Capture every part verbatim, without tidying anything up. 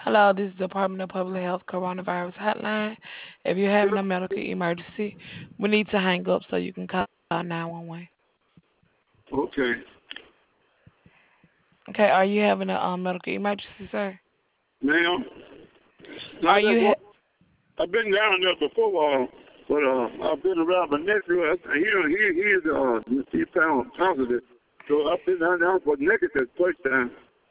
Hello, this is the Department of Public Health Coronavirus Hotline. If you're having a medical emergency, we need to hang up so you can call nine one one. Okay. Okay, are you having a um, medical emergency, sir? Ma'am, Are not that you one. ha- I've been down there before, uh, but uh, I've been around my nephew. uh, He he he is uh he found positive, so I've been down there for negative first time.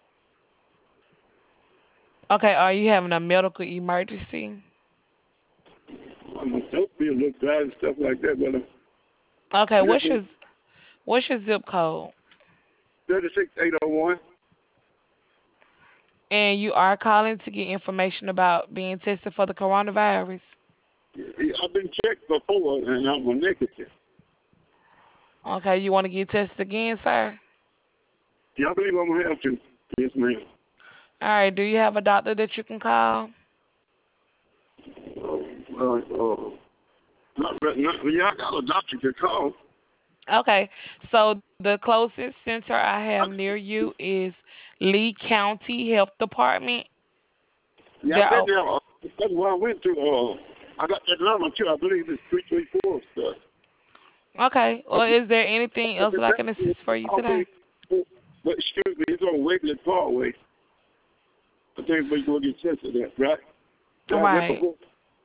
okay? Are you having a medical emergency? I'm a dope be a little bad and stuff like that, but uh, Okay, I just what's been your what's your zip code? thirty-six eight oh one. And you are calling to get information about being tested for the coronavirus. I've been checked before, and I'm a negative. Okay, you want to get tested again, sir? Yeah, I believe I'm gonna have to. Yes, ma'am. All right. Do you have a doctor that you can call? Uh, uh, uh, not, re- not, yeah, I got a doctor to call. Okay, so the closest center I have near you is Lee County Health Department. Yeah, I've They're been o- there. Uh, that's where I went to. Uh, I got that number too. I believe it's three three four stuff. okay. Well, is there anything else that I can assist for you Okay, today? but excuse me, it's on Wakelet Parkway. I think we go get tested at, right? All Right there right. before.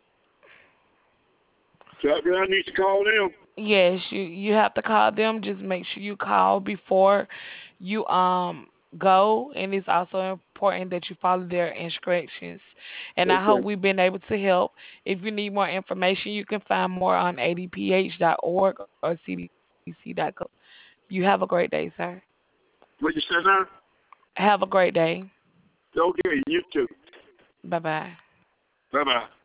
So I really need to call them. Yes, you you have to call them. Just make sure you call before you um go, and it's also important that you follow their instructions. And I hope Okay. we've been able to help. If you need more information, you can find more on a d p h dot org or c d c dot gov. You have a great day, sir. What you said now? Have a great day. Okay, you too. Bye bye. Bye bye.